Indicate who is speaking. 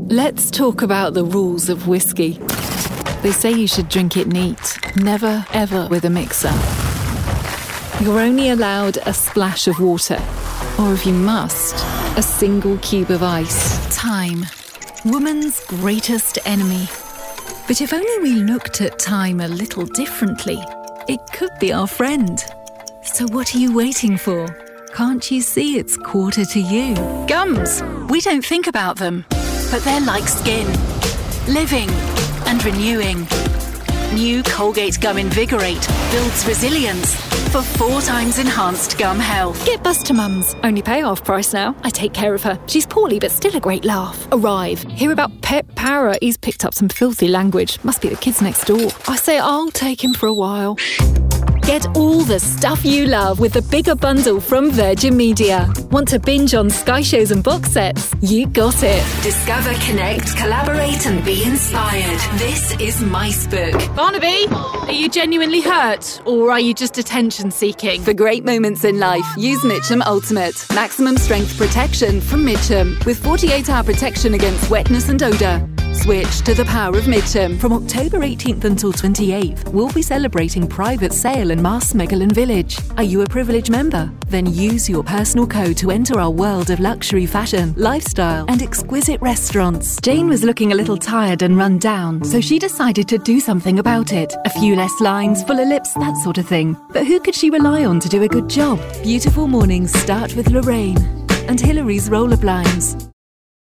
Speaker 1: Let's talk about the rules of whiskey. They say you should drink it neat, never ever with a mixer. You're only allowed a splash of water, or if you must, a single cube of ice. Time, woman's greatest enemy. But if only we looked at time a little differently, it could be our friend. So what are you waiting for? Can't you see it's quarter to you? Gums! We don't think about them, but they're like skin, living and renewing. New Colgate Gum Invigorate builds resilience for 4 times enhanced gum health. Get Bust-to-Mums. Only pay half price now. I take care of her. She's poorly, but still a great laugh. Arrive. Hear about Pet Para. He's picked up some filthy language. Must be the kids next door. I say I'll take him for a while. Get all the stuff you love with the bigger bundle from Virgin Media. Want to binge on Sky shows and box sets? You got it.
Speaker 2: Discover, connect, collaborate and be inspired. This is Micebook.
Speaker 3: Barnaby, are you genuinely hurt or are you just attention seeking?
Speaker 1: For great moments in life, use Mitchum Ultimate. Maximum strength protection from Mitchum with 48-hour protection against wetness and odour. Switch to the power of Mitchum. From October 18th until 28th, we'll be celebrating private sale in Mars Megalyn Village. Are you a privileged member? Then use your personal code to enter our world of luxury fashion, lifestyle and exquisite restaurants. Jane was looking a little tired and run down, so she decided to do something about it. A few less lines, fuller lips, that sort of thing. But who could she rely on to do a good job? Beautiful mornings start with Lorraine and Hillary's roller blinds.